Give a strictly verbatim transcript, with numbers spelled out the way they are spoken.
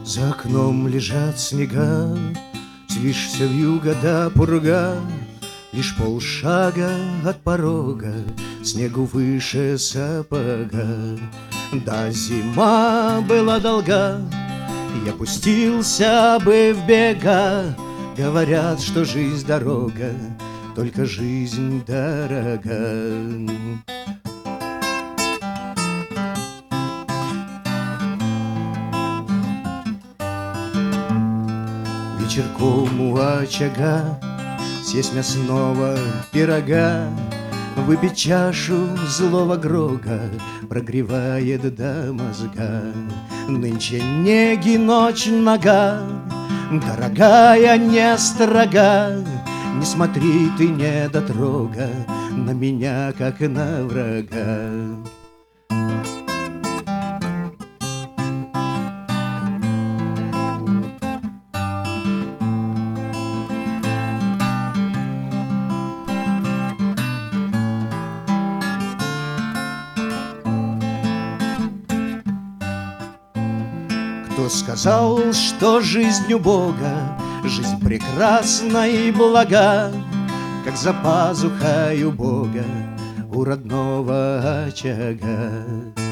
За окном лежат снега, свишь все вьюга да пурга, лишь полшага от порога, снегу выше сапога. Да зима была долга, я пустился бы в бега. Говорят, что жизнь дорога, только жизнь дорога. Вечерком у очага съесть мясного пирога, выпить чашу злого грога, прогревает до мозга. Нынче неги ночь нога, дорогая, не строга. Не смотри ты, недотрога, на меня, как на врага. Кто сказал, что жизнь у Бога, жизнь прекрасна и блага, как за пазухой у Бога, у родного очага.